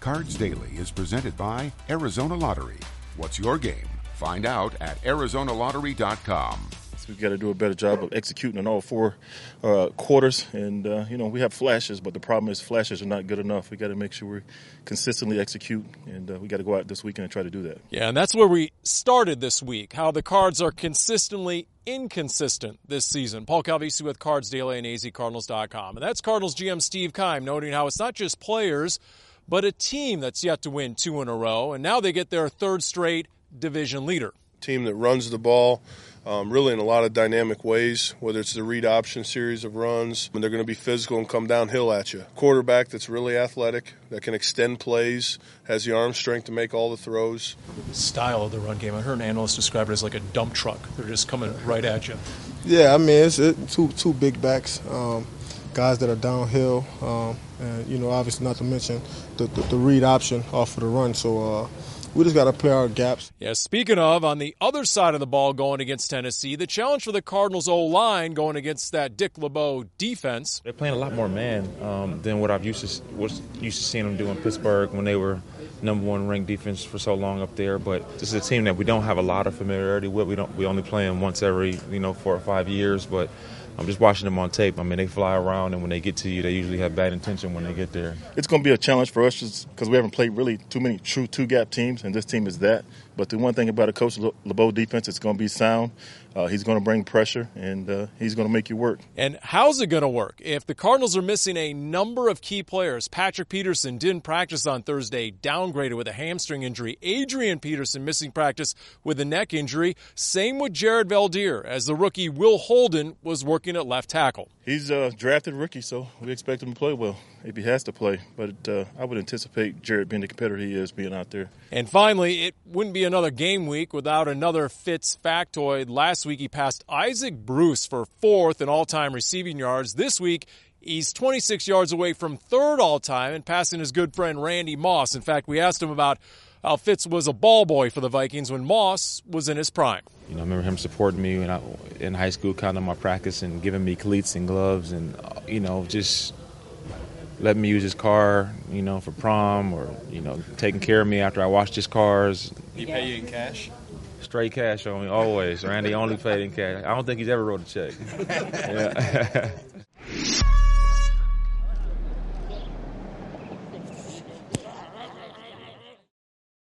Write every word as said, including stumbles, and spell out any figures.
Cards Daily is presented by Arizona Lottery. What's your game? Find out at arizona lottery dot com. We've got to do a better job of executing in all four uh, quarters. And, uh, you know, we have flashes, but the problem is flashes are not good enough. We got to make sure we consistently execute, and uh, we got to go out this weekend and try to do that. Yeah, and that's where we started this week, how the Cards are consistently inconsistent this season. Paul Calvisi with Cards Daily and A Z Cardinals dot com. And that's Cardinals G M Steve Keim noting how it's not just players, but a team that's yet to win two in a row. And now they get their third straight division leader. Team that runs the ball um, really in a lot of dynamic ways, whether it's the read option series of runs, and they're going to be physical and come downhill at you. Quarterback that's really athletic, that can extend plays, has the arm strength to make all the throws. The style of the run game, I heard an analyst describe it as like a dump truck. They're just coming right at you. Yeah, I mean, it's it, two two big backs, um, guys that are downhill, um, and, you know, obviously not to mention the, the, the read option off of the run. So, uh, we just got to play our gaps. Yeah, speaking of, on the other side of the ball going against Tennessee, the challenge for the Cardinals O-line going against that Dick LeBeau defense. They're playing a lot more man um, than what I've used to was used to seeing them do in Pittsburgh when they were number one ranked defense for so long up there. But this is a team that we don't have a lot of familiarity with. We don't. We only play them once every you know four or five years, but. I'm just watching them on tape. I mean, they fly around, and when they get to you, they usually have bad intention when they get there. It's going to be a challenge for us just because we haven't played really too many true two-gap teams, and this team is that. But the one thing about a Coach LeBeau defense, it's going to be sound. Uh, he's going to bring pressure, and uh, he's going to make you work. And how's it going to work? If the Cardinals are missing a number of key players, Patrick Peterson didn't practice on Thursday, downgraded with a hamstring injury. Adrian Peterson missing practice with a neck injury. Same with Jared Veldheer, as the rookie Will Holden was working at left tackle. He's a drafted rookie, so we expect him to play well if he has to play. But uh, I would anticipate Jared being the competitor he is being out there. And finally, it wouldn't be another game week without another Fitz factoid. Last week he passed Isaac Bruce for fourth in all-time receiving yards. This week he's twenty-six yards away from third all-time and passing his good friend Randy Moss. In fact, we asked him about how Fitz was a ball boy for the Vikings when Moss was in his prime. You know, I remember him supporting me when I, in high school, counting my practice and giving me cleats and gloves and, you know, just letting me use his car, you know, for prom or, you know, taking care of me after I washed his cars. He pay you in cash? Straight cash on me, always. Randy only paid in cash. I don't think he's ever wrote a check. Yeah.